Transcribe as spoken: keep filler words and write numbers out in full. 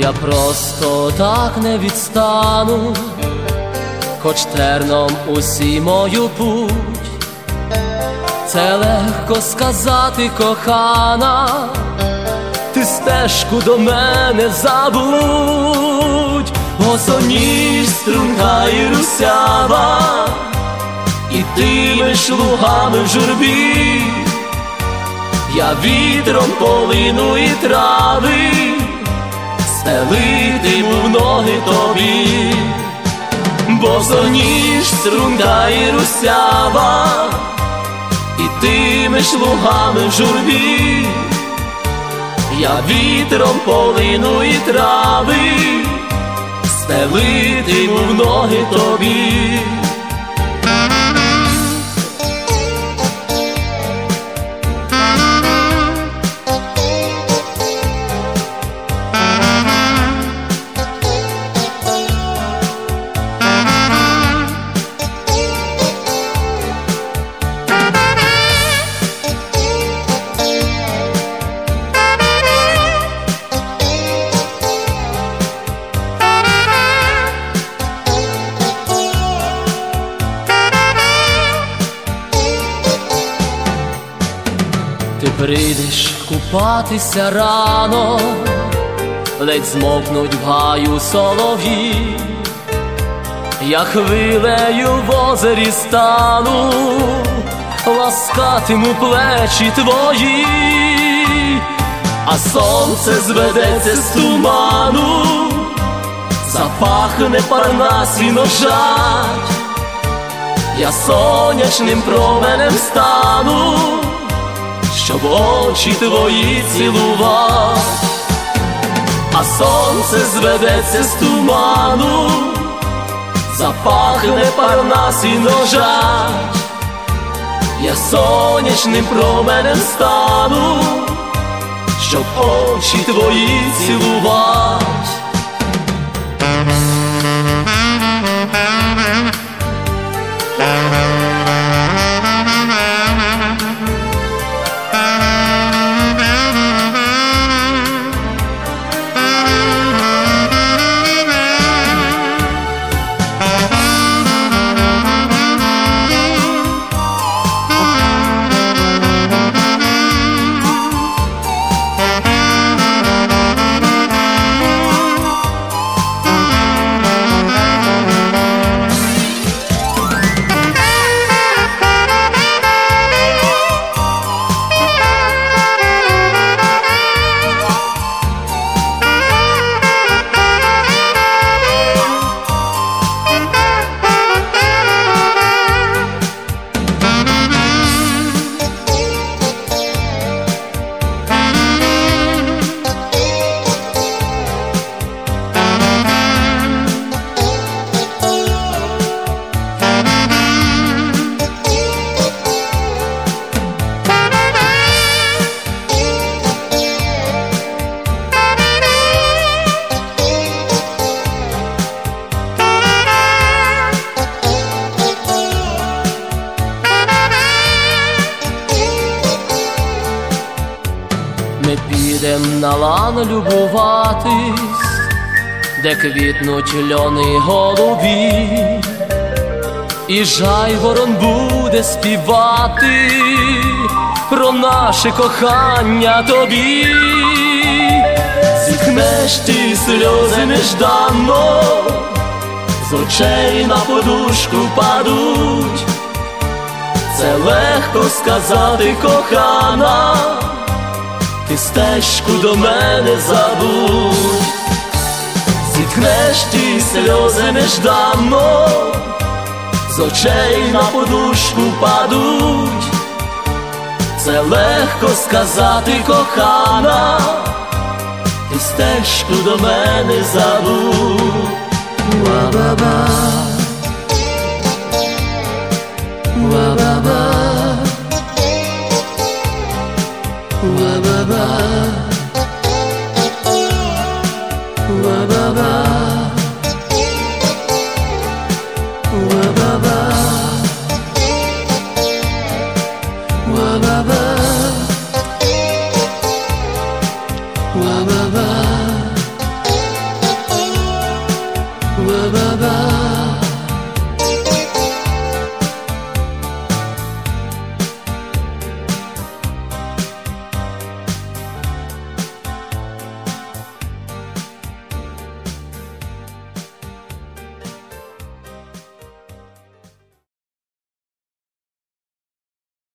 Я просто так не відстану, хоч терном усі мою путь. Це легко сказати, кохана, ти стежку до мене забудь. Осоніж струнка і русява, і тимеш лугами в журбі. Я вітром полину і трави стелитиму в ноги тобі. Босоніж струнка і русява, і тимеш лугами в журбі. Я вітром полину і трави стелитиму в ноги тобі. Ти прийдеш купатися рано, ледь змовкнуть в гаю солов'ї. Я хвилею в озері стану, ласкатиму плечі твої. А сонце зведеться з туману, запахне парнас і ножать. Я сонячним променем стану, щоб очі твої цілувать. А сонце зведеться з туману, запахне парнас і ножать. Я сонячним променем стану, щоб очі твої цілувать. Ми підем на лан любуватись, де квітнуть льони голубі, і жайворон буде співати про наше кохання тобі. Зітхнеш ті сльози нежданно, з очей на подушку падуть. Це легко сказати, кохана, ти стежку до мене забудь. Зітхнеш ті сльози нежданно, з очей на подушку падуть. Це легко сказати, кохана, ти стежку до мене забудь. Ла-ба-ба.